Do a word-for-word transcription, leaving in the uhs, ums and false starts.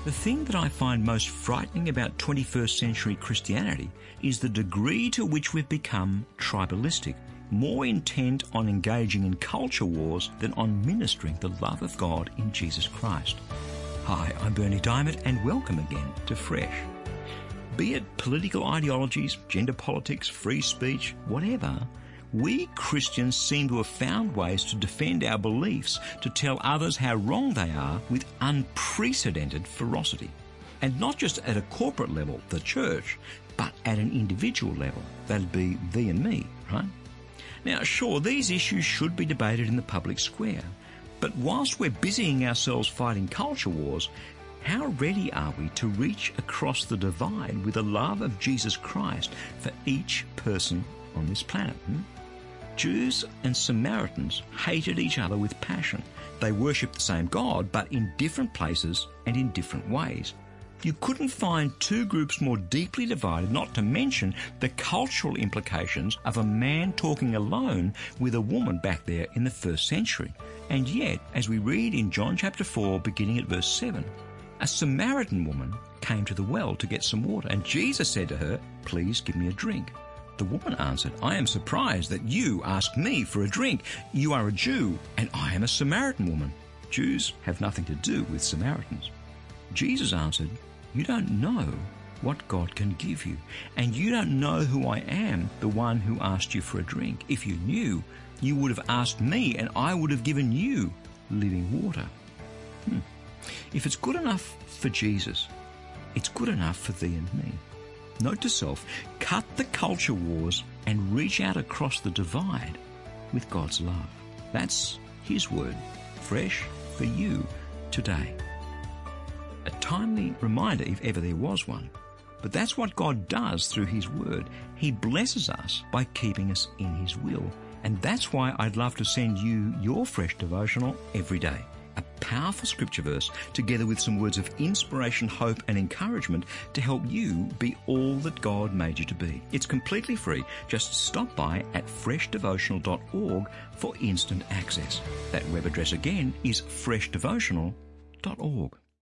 The thing that I find most frightening about twenty-first century Christianity is the degree to which we've become tribalistic, more intent on engaging in culture wars than on ministering the love of God in Jesus Christ. Hi, I'm Bernie Diamond, and welcome again to Fresh. Be it political ideologies, gender politics, free speech, whatever, we Christians seem to have found ways to defend our beliefs, to tell others how wrong they are with unprecedented ferocity. And not just at a corporate level, the church, but at an individual level. That'd be thee and me, right? Now, sure, these issues should be debated in the public square. But whilst we're busying ourselves fighting culture wars, how ready are we to reach across the divide with the love of Jesus Christ for each person on this planet? Hmm? Jews and Samaritans hated each other with passion. They worshipped the same God, but in different places and in different ways. You couldn't find two groups more deeply divided, not to mention the cultural implications of a man talking alone with a woman back there in the first century. And yet, as we read in John chapter four, beginning at verse seven, a Samaritan woman came to the well to get some water, and Jesus said to her, "Please give me a drink." The woman answered, "I am surprised that you ask me for a drink. You are a Jew, and I am a Samaritan woman. Jews have nothing to do with Samaritans." Jesus answered, "You don't know what God can give you, and you don't know who I am, the one who asked you for a drink. If you knew, you would have asked me, and I would have given you living water." Hmm. If it's good enough for Jesus, it's good enough for thee and me. Note to self, cut the culture wars and reach out across the divide with God's love. That's His word, fresh for you today. A timely reminder if ever there was one. But that's what God does through His word. He blesses us by keeping us in His will. And that's why I'd love to send you your fresh devotional every day. A powerful scripture verse together with some words of inspiration, hope and encouragement to help you be all that God made you to be. It's completely free. Just stop by at fresh devotional dot org for instant access. That web address again is fresh devotional dot org.